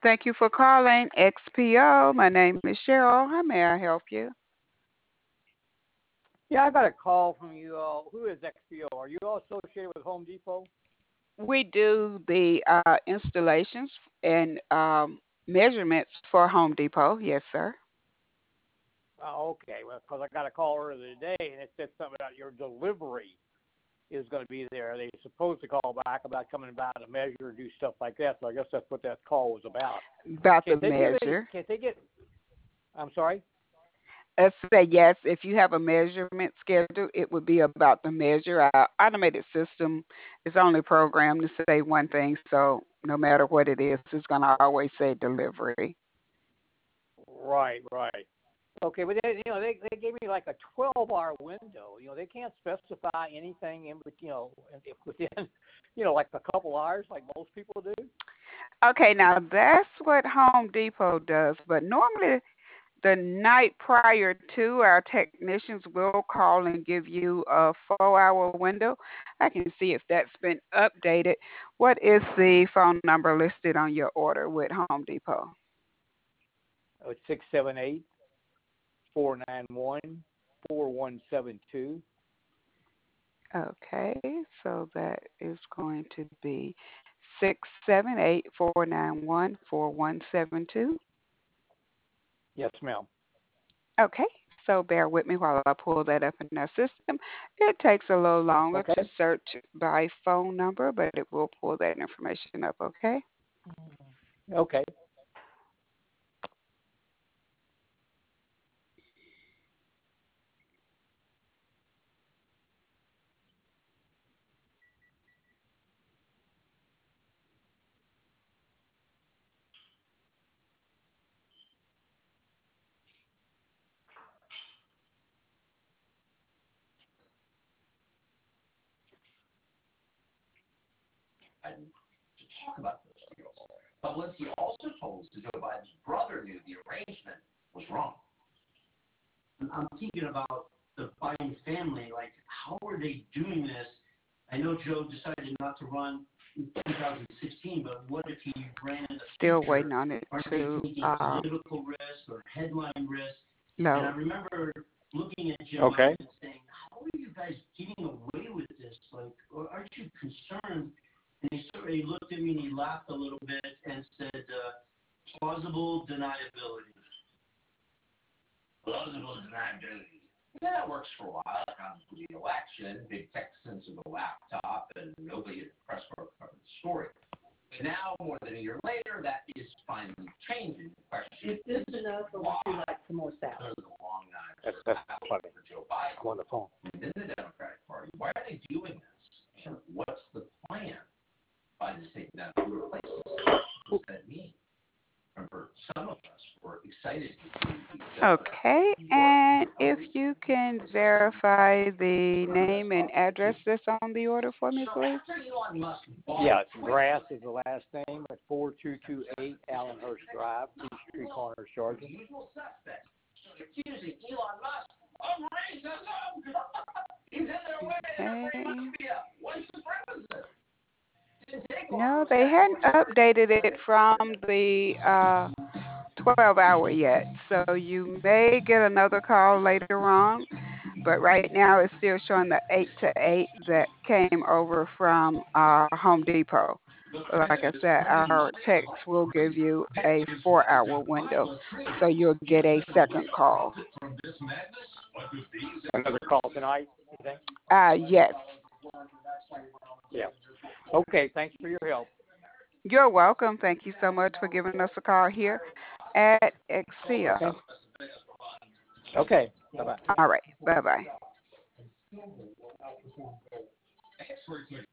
Thank you for calling XPO. My name is Cheryl. How may I help you? Yeah, I got a call from you all. Who is XPO? Are you all associated with Home Depot? We do the installations and measurements for Home Depot. Yes, sir. Oh, okay. Well, because I got a call earlier today, and it said something about your delivery is going to be there. They supposed to call back about coming by to measure, do stuff like that. So I guess that's what that call was about. About the Can't they give any? measure. Can't they get? I'm sorry. Let's say yes, if you have a measurement schedule, it would be about the measure. Our automated system is only programmed to say one thing, so no matter what it is, it's going to always say delivery. Right, right. Okay, but they gave me like a 12-hour window. They can't specify anything if within like a couple hours like most people do. Okay, now that's what Home Depot does, but normally the night prior to, our technicians will call and give you a 4 hour window. I can see if that's been updated. What is the phone number listed on your order with Home Depot? Oh, it's 678-491-4172. Okay, so that is going to be 678-491-4172. Yes, ma'am. Okay, so bear with me while I pull that up in our system. It takes a little longer Okay. to search by phone number, but it will pull that information up, okay? Okay. Still waiting on it to load. Okay. That's funny. I'm on the phone. Okay, and if you can verify the name and address that's on the order for me, please. Yeah, it's Grass is the last name at 4228 Allenhurst Drive, Peachtree Corners, Georgia. Okay. No, they hadn't updated it from the 12 hour yet. So you may get another call later on, but right now it's still showing the 8 to 8 that came over from Home Depot. But like I said, our text will give you a 4 hour window, so you'll get a second call. Another call tonight, you think? Yes, Yeah. Okay, thanks for your help. you're welcome. Thank you so much for giving us a call here at Exia. Okay. Okay. Bye-bye. All right, bye bye.